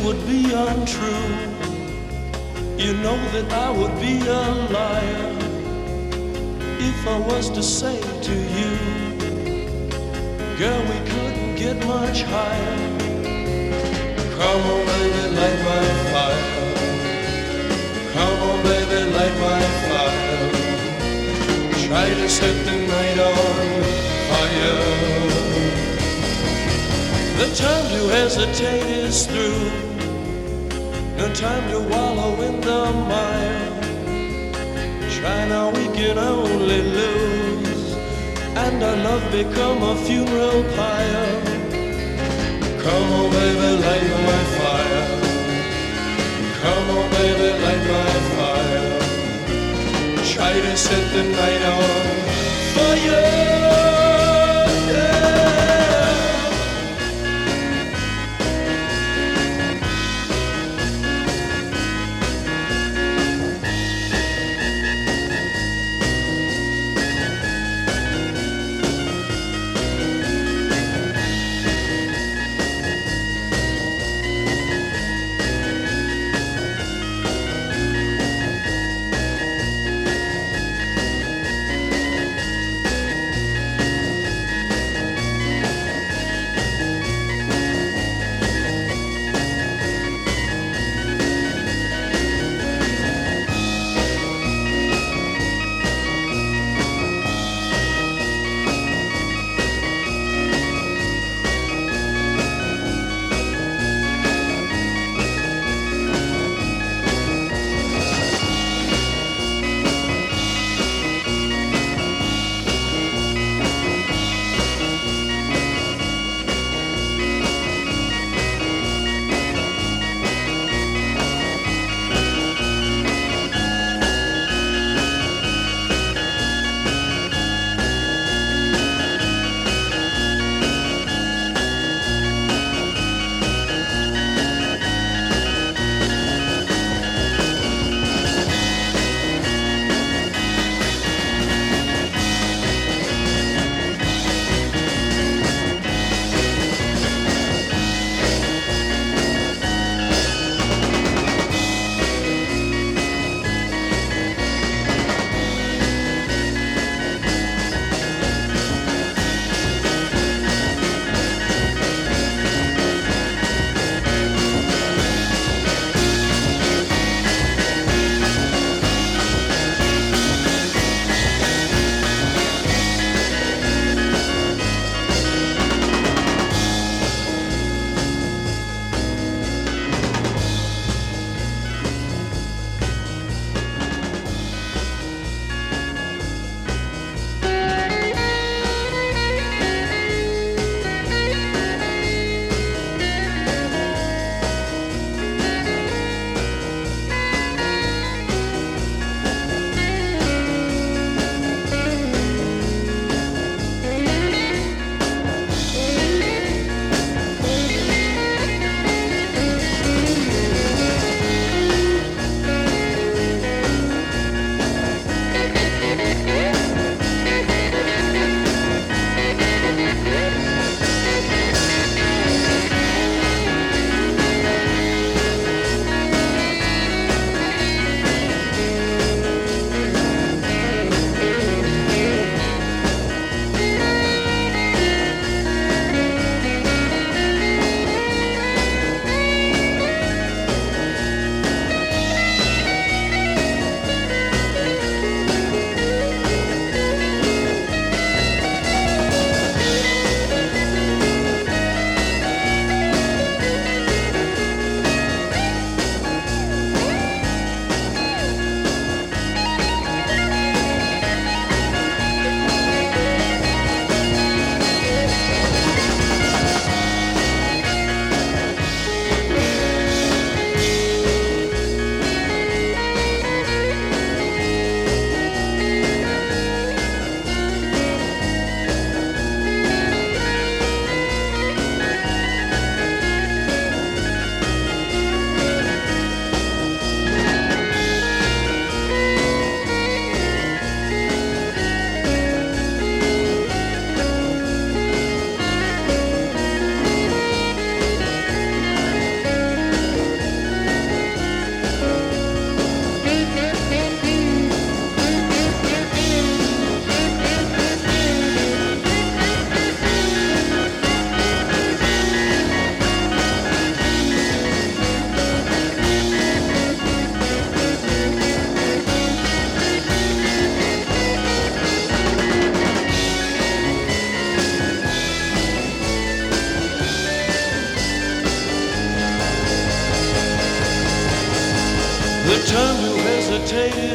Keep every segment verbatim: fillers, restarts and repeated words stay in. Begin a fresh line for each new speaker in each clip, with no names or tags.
would be untrue. You know that I would be a liar if I was to say to you, girl, we couldn't get much higher. Come on, baby, light my fire. Come on, baby, light my fire. Try to set the night on fire. The time to hesitate is through. No time to wallow in the mire. Try now, we can only lose, and our love become a funeral pyre. Come on, baby, light my fire. Come on, baby, light my fire. Try to set the night on fire.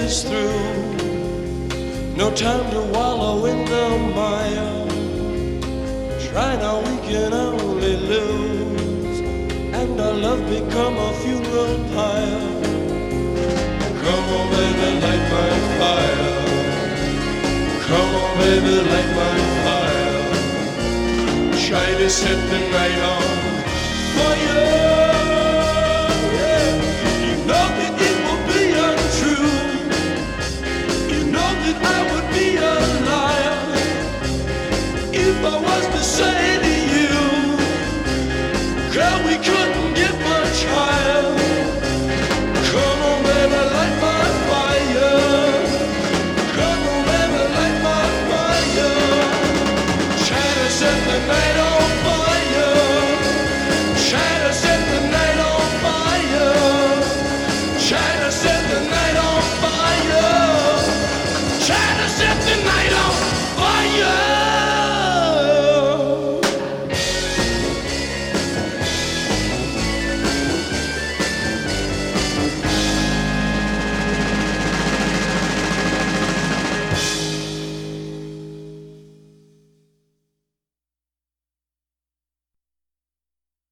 is through. No time to wallow in the mire. Try now, we can only lose, and our love become a funeral pyre. Come on, baby, light my fire. Come on, baby, light my fire. Try to set the night on fire. Yeah. You know that it will be untrue. You know that I would be a liar if I was to say